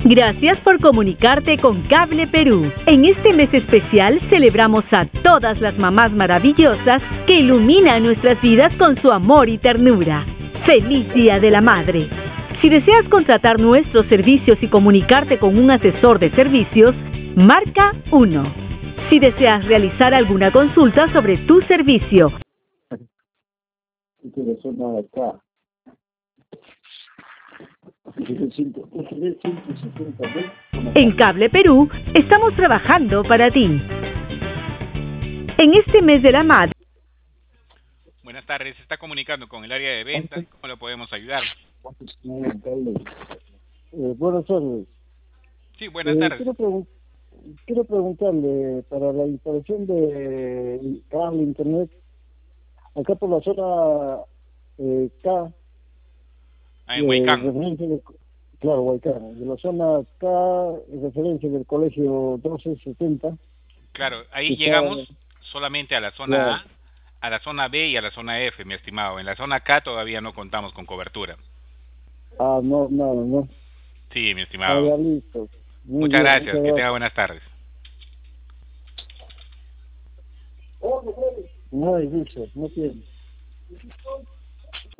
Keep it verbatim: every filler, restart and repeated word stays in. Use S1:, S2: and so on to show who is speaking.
S1: Gracias por comunicarte con Cable Perú. En este mes especial celebramos a todas las mamás maravillosas que iluminan nuestras vidas con su amor y ternura. ¡Feliz Día de la Madre! Si deseas contratar nuestros servicios y comunicarte con un asesor de servicios, marca uno. Si deseas realizar alguna consulta sobre tu servicio, en Cable Perú estamos trabajando para ti. En este mes de la madre.
S2: Buenas tardes, se está comunicando con el área de ventas. ¿Cómo lo podemos ayudar?
S3: Eh, buenas tardes.
S2: Sí, buenas
S3: Eh,
S2: tardes.
S3: quiero, pregun quiero preguntarle, para la instalación de cable internet, acá por la zona eh, K,
S2: Ah, en
S3: eh,
S2: Huaycán.
S3: referencia de, claro, Huaycán, de la zona K, referencia del colegio doce setenta.
S2: Claro, ahí
S3: Está,
S2: llegamos solamente a la zona
S3: claro.
S2: A, a la zona B y a la zona F, mi estimado. En la zona K todavía no contamos con cobertura.
S3: Ah, no, no, no.
S2: Sí, mi
S3: Ah,
S2: estimado.
S3: ya listo. Muy
S2: Muchas
S3: bien,
S2: gracias,
S3: muchas
S2: que
S3: gracias.
S2: tenga buenas tardes.
S3: No, dice, no tiene.